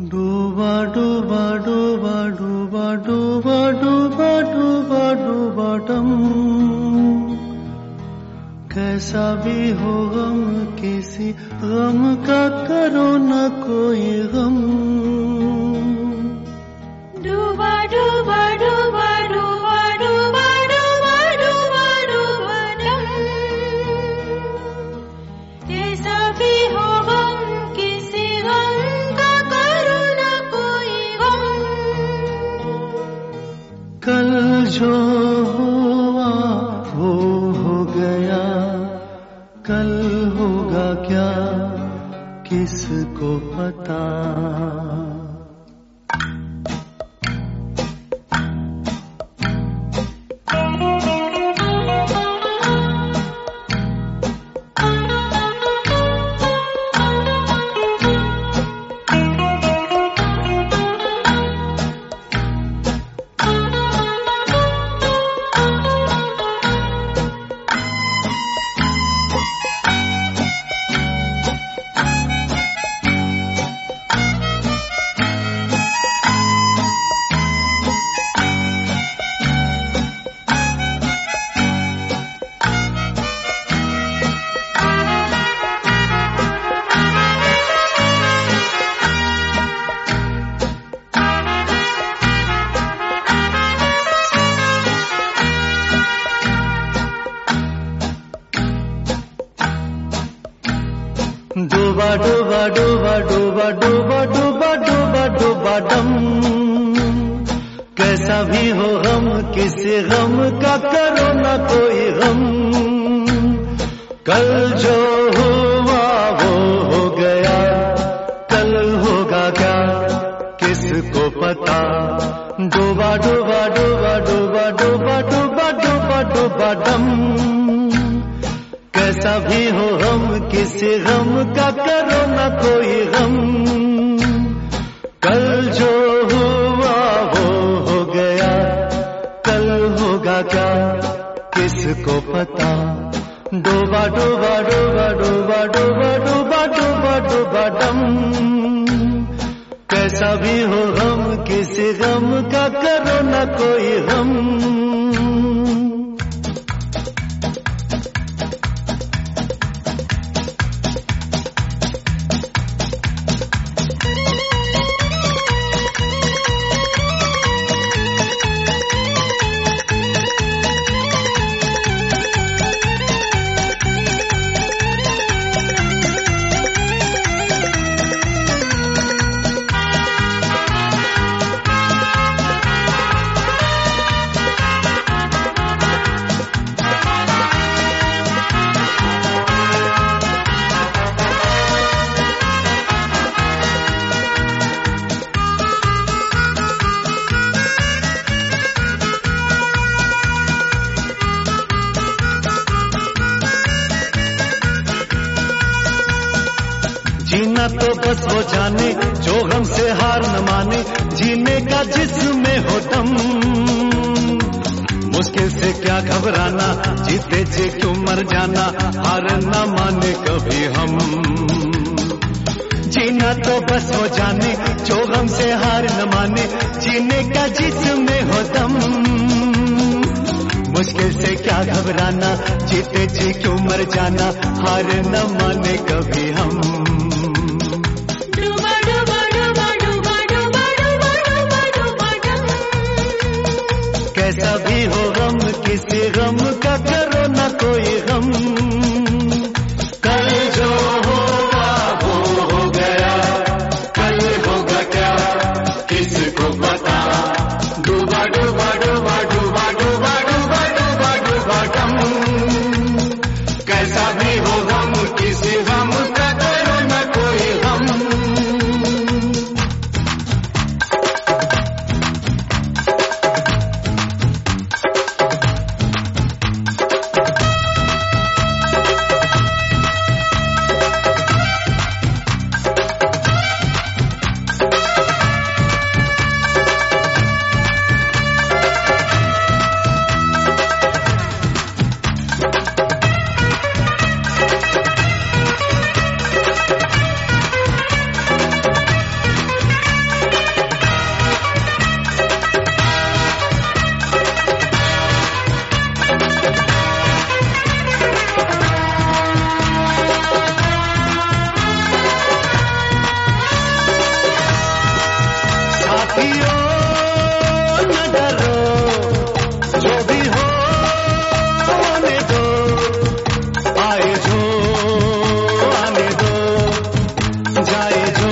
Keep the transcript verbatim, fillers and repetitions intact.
डूबा डूबा डूबा डूबा डूबा डूबा डूबा डूबा डम, कैसा भी हो गम किसी गम का करो न कोई गम। डूबा डूबा डूबा डूबा डूबा डूबा डूबा डूबा डम, कैसा भी हो गम किसी गम का करो न कोई गम। कल जो हुआ वो हो गया, कल होगा क्या किसको पता। डूबा डूबा डूबा डूबा डूबा डूबा डूबा डूबा डम, कैसा भी हो गम किसी गम का करो न कोई गम। कल जो हुआ वो हो गया, कल होगा क्या किसको पता। डूबा डूबा डूबा डूबा डूबा डूबा डूबा डूबा डम, कैसा भी हो हम किसी गम का करो न कोई गम। कल जो हुआ वो हो गया, कल होगा क्या किसको पता। डूबा डूबा डूबा डूबा डूबा डूबा डूबा डूबा डम, कैसा भी हो हम किसी गम का करो न कोई गम। जीना तो बस वो जाने जो गम से हार न माने, जीने का जिसमें हो दम। मुश्किल से क्या घबराना, जीते जी क्यों मर जाना, हार न माने कभी हम। जीना तो बस वो जाने जो गम से हार न माने, जीने का जिसमें हो दम। मुश्किल से क्या घबराना, जीते जी क्यों मर जाना, हार न माने कभी हम। कैसा भी हो गम किसी गम का करो न कोई गम। कल जो होगा वो हो गया, कल होगा क्या किसको पता। डूबा डूबा डूबा डूबा डूबा डूबा डूबा डूबा डम, कैसा भी हो गम किसी गम का करो जाए